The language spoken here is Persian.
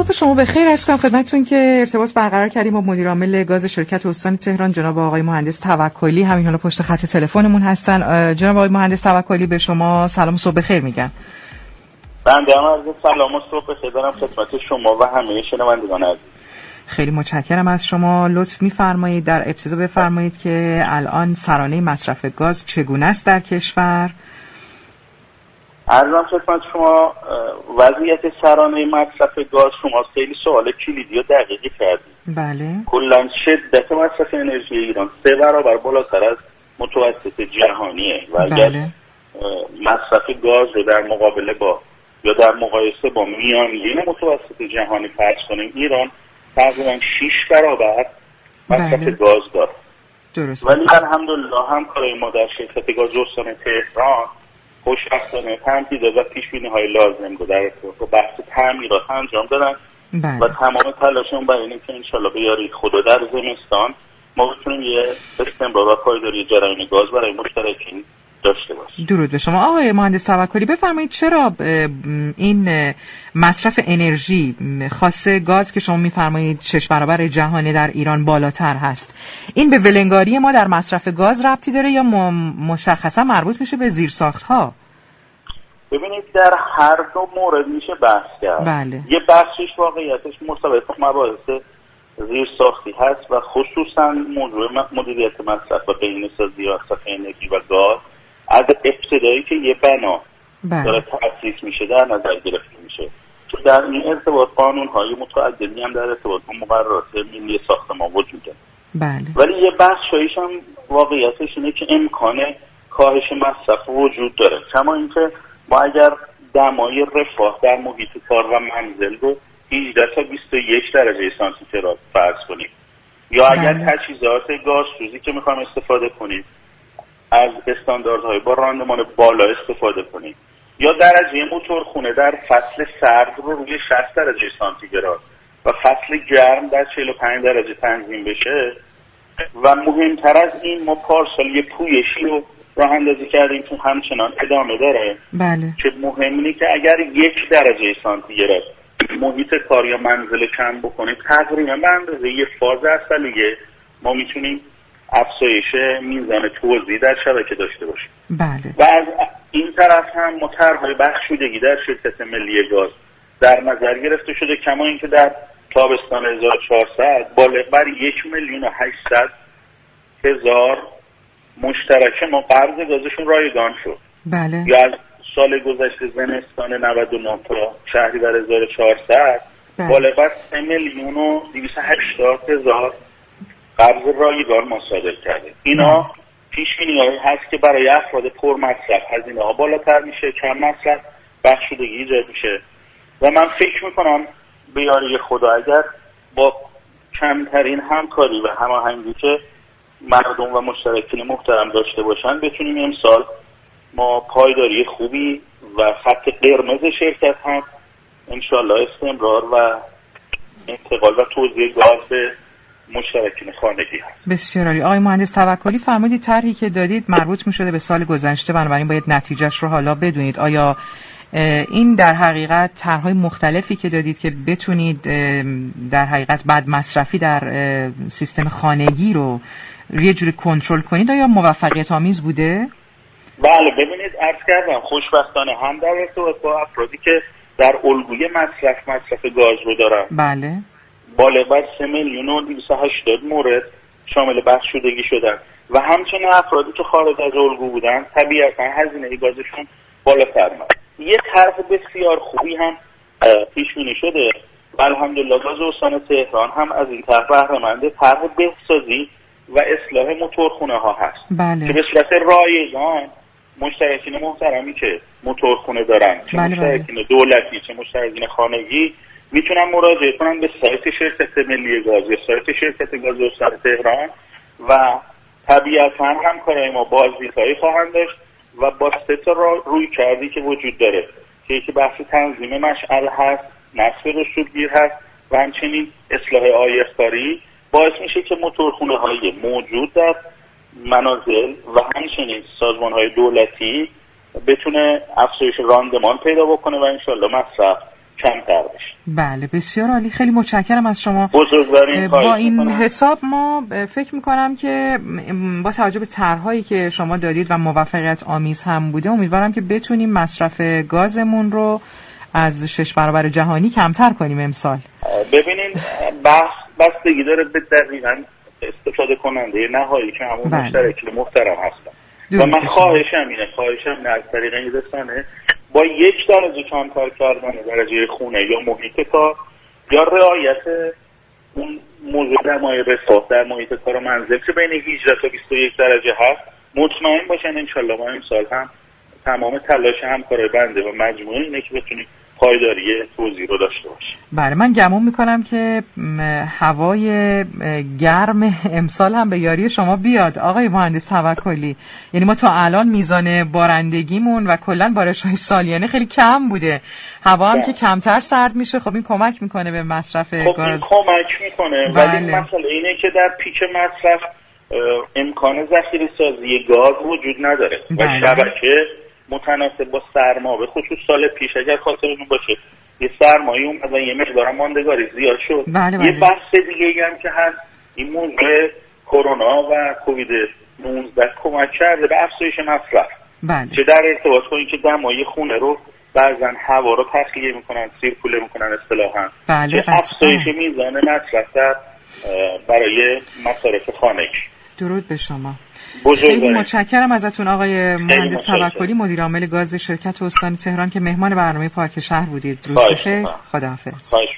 صبح شما بخیر. عرض کنم خدمتتون که ارتباط برقرار کردیم با مدیر عامل گاز شرکت استان تهران جناب آقای مهندس توکلی، همین حالا پشت خط تلفنمون هستن. جناب آقای مهندس توکلی به شما سلام و صبح بخیر میگم. بنده هم عرض سلام و صبح بخیر دارم خدمت شما و همه شنوندگان عزیز. خیلی متشکرم از شما. لطف می‌فرمایید در ابتدا بفرمایید که الان سرانه مصرف گاز چگونه است در کشور؟ عرضم خدمت شما وضعیت سرانه مصرف گاز شما خیلی سوال کلیدی و دقیقی کردید. بله. کلاً شدت مصرف انرژی ایران 3 برابر بالاتر از متوسط جهانیه و اگر بله. مصرف گاز رو در مقابله با یا در مقایسه با میانگین متوسط جهانی فرض کنیم، ایران تقریباً 6 برابر مصرف گاز داره. درست. ولی الحمدلله همکارای ما در شرکت گاز استان تهران خوشبختانه تمهیدات و پیش‌بینی‌های لازم رو در ارتباط با بحث تعمیرات انجام دادن. بله. و تمام تلاشمون برای اینه که انشالله به یاری خدا در زمستان ما بتونیم یه استمرار و پایداری جریان گاز برای مشترکین داشته باشیم. درود به شما آقای مهندس توکلی. بفرمایید چرا این مصرف انرژی خاص گاز که شما میفرمایید 6 برابر جهانی در ایران بالاتر هست، این به ولنگاری ما در مصرف گاز ربطی داره یا مشخصا مربوط میشه به زیرساخت‌ها؟ ببینید در هر دو مورد میشه بحث کرد. بله. یه بخشش واقعیتش مرتبط با مباحث زیرساختی هست و خصوصا موضوع مدیریت مصرف و بهینه‌سازی مصرف انرژی و گاز از ابتدایی که یه بنا داره تأسیس میشه در نظر گرفته میشه. تو در این ارتباط قانون‌های متعددی هم در ارتباط با مقررات ملی ساختمان وجود داره. بله. ولی یه بخشایش هم واقعیتش اینه که امکان کاهش مصرف وجود داره، کما اینکه ما اگر دمای رفاه در محیط کار و منزل رو 18 تا 21 درجه سانتیگراد فرض کنیم یا اگر تجهیزات گازسوزی که میخوایم استفاده کنیم از استانداردهای با راندمان بالا استفاده کنیم یا درجه موتورخونه در فصل سرد رو روی 60 درجه سانتیگراد و فصل گرم در 45 درجه تنظیم بشه و مهمتر از این ما پارسال یه پویشی رو راه اندازی کردیم که همچنان ادامه داره. بله. که مهم اینه که اگر 1 درجه سانتیگراد محیط کار یا منزل کم بکنیم تقریبا به اندازه یه فاز اصلیه ما میتونیم افزایش میزان توزیع در شبکه داشته باشیم. بله. و از این طرف هم ما طرح‌های بخشودگی در شرکت ملی گاز در نظر گرفته شده، کما اینکه در تابستان 1400 بالغ بر 1,800,000 مشترک ما قرض گازشون رایگان شد. بله. یا از سال گذشته زمستان 99 تا شهریور 1400 بالغ بر 3,280,000 قرض رایگان ما صادر کرده. اینا پیش‌بینی‌هایی هست که برای افراد پرمصرف هزینه‌ها بالاتر میشه، کم مصرف بخشودگی ایجاد میشه و من فکر میکنم به یاری خدا اگر با کمترین همکاری و هماهنگی که مردم و مشترکین محترم داشته باشن بتونیم امسال ما پایداری خوبی و خط قرمز شرکت هم انشالله استمرار و انتقال و توزیع گاز به مشترکین خانگی هست. بسیار عالی. آقای مهندس توکلی فرمودید طرحی که دادید مربوط می‌شده به سال گذشته، بنابراین باید نتیجهش رو حالا بدونید. آیا این در حقیقت طرح‌های مختلفی که دادید که بتونید در حقیقت بد مصرفی در سیستم خانگی رو یه جوری کنترل کنید آیا موفقیت آمیز بوده؟ بله ببینید عرض کردم خوشبختانه هم در ارتباط با افرادی که در الگوی مصرف گاز رو دارن بله بالغ بر 3,280,000 مورد شامل بخشودگی شدن و همچنین افرادی که خارج از الگو بودن طبیعتا هزینه گازشون بالاتر اومد. یه طرح بسیار خوبی هم پیش بینی شده و الحمدلله گاز استان تهران هم از این طرح بهره‌منده. طرح بهسازی و اصلاح موتورخونه ها هست. بله. که به صورت رایگان مشترکین محترمی که موتورخونه دارن چه مشترکین دولتی چه مشترکین خانگی میتونن مراجعه کنن به سایت شرکت ملی گاز یا سایت شرکت گاز استان تهران و طبیعتا همکارای ما بازدیدهایی خواهند داشت و با 3 تا روی کردی که وجود داره که یکی بحث تنظیم مشعل هست، نصب رسوبگیر هست و همچنین اصلاح آیق‌کاری باعث میشه که موتورخونه های موجود در منازل و همچنین سازمان های دولتی بتونه افزایش راندمان پیدا بکنه و انشالله مصرف کمتر بشه. بله بسیار عالی، خیلی متشکرم از شما. با این حساب ما فکر میکنم که با توجه به طرح‌هایی که شما دادید و موفقیت آمیز هم بوده، امیدوارم که بتونیم مصرف گازمون رو از 6 برابر جهانی کمتر کنیم امسال. ببینین بستگی داره به دقیقاً استفاده کننده نهایی که همون مشترک محترم هستن و من خواهشم از طریق این رسانه با 1 درجه کمتر کردن درجه خونه یا محیط کار یا رعایت اون موضوع دمای رفاه در محیط کار و منزل که بین 18 تا 21 درجه هست، مطمئن باشن انشالله ما امسال هم تمام تلاش همکارای بنده و مجموعه اینه که بتونیم پایداری توزیع رو داشته باشیم. بله من گمان میکنم که هوای گرم امسال هم به یاری شما بیاد آقای مهندس توکلی. یعنی ما تا الان میزان بارندگیمون و کلا بارش‌های سالیانه خیلی کم بوده، هوا هم که کمتر سرد میشه، خب این کمک میکنه به مصرف گاز. کمک میکنه ولی مسئله اینه که در پیک مصرف امکان ذخیره سازی گاز وجود نداره و شبکه متناسب با سرما، به خصوص سال پیش اگر خاطرتون باشه یه سرمایی اومد و یه مقدار ماندگاری زیاد شد. یه بحث دیگه هم که هست این موضوع کرونا و کووید 19 کمک کرده به افزایش مصرف. چه در ارتباط با اینکه دمای خونه رو بعضن هوا رو تخلیه میکنن، سیرکوله میکنن اصطلاحاً، چه افزایش میزان مصرف برای مصارف خانگی. درود به شما. خیلی متشکرم ازتون آقای مهندس توکلی، مدیر عامل گاز شرکت استان تهران که مهمان برنامه پارک شهر بودید. روز بخیر، خداحافظ.